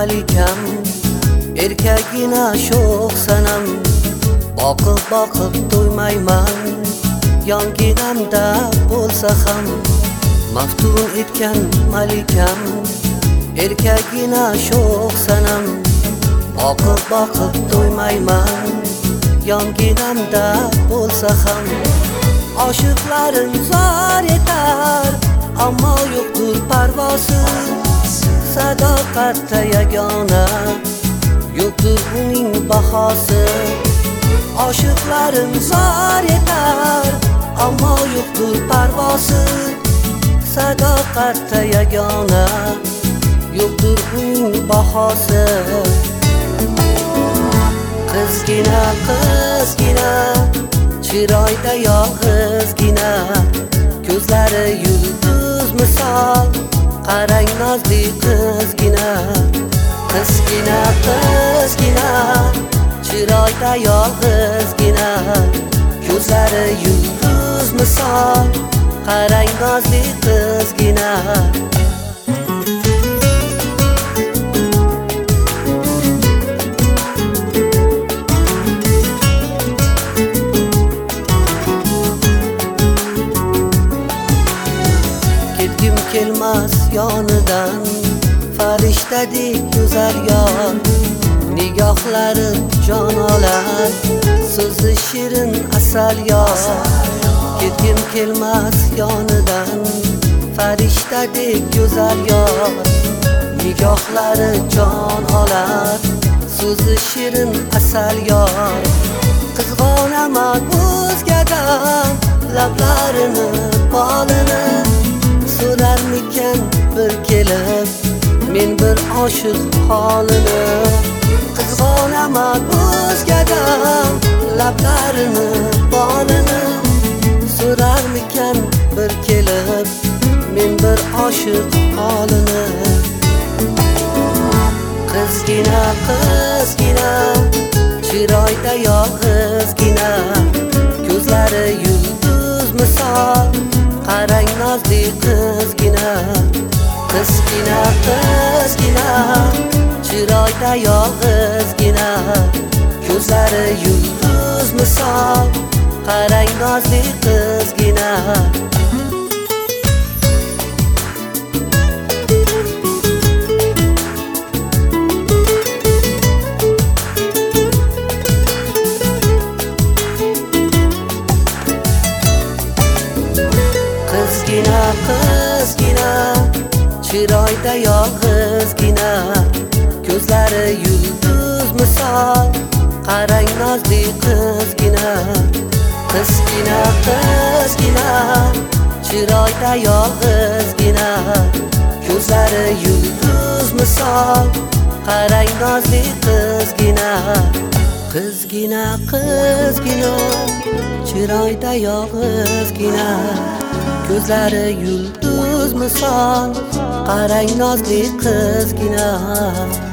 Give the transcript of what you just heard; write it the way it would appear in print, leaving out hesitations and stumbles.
malikam, erkagina sho'x sanam. Boqib to'ymayman, yonginamda bo'lsa ham. Maftun etgan malikam, erkagina sho'x sanam. Boqib to'ymayman, yonginamda bo'lsa ham. Oshiqlarim zor etar, ammo yo'qdir parvosi. Sadoqatda yagona, yo'qdir uning bahosi. Oshiqlarim zor etar, ammo yo'qdir parvosi. Sadoqatda yagona, yo'qdir uning bahosi. Qizgina, chiroyda yolg'izgina, ko'zlari yulduz misol, qarang nozli qizgina. Qizgina, chiroyda yolg'izgina, ko'zlari yulduz misol, qarang nozli qizgina. Ketgim kelmas yonidan, farishtadek go'zal yor. Nigohlari jon olar, so'zi shirin asal yor. Ketgim kelmas yonidan, farishtadek go'zal yor. Nigohlari jon olar, so'zi shirin asal yor. Qizg'onaman o'zgadan, lablarini bolini. So'rarmikan bir kelib, men bir oshiq holini. Qizg'onaman o'zgadan, lablarini bolini. So'rarmikan bir kelib, men bir oshiq holini. Qizgina, chiroyda yolg'izgina, ko'zlari yulduz misol, qarang nozli qizgina. Qizgina, chiroyda yolg'izgina, ko'zlari yulduz misol, qarang nozli qizgina. Qizgina, chiroyda yolg'izgina, ko'zlari yulduz misol, qarang nozli qizgina. Qizgina, chiroyda yolg'izgina, ko'zlari yulduz misol, qarang nozli qizgina. Qizgina, chiroyda yolg'izgina, ko'zlari yulduz misol, qarang nozli qizgina.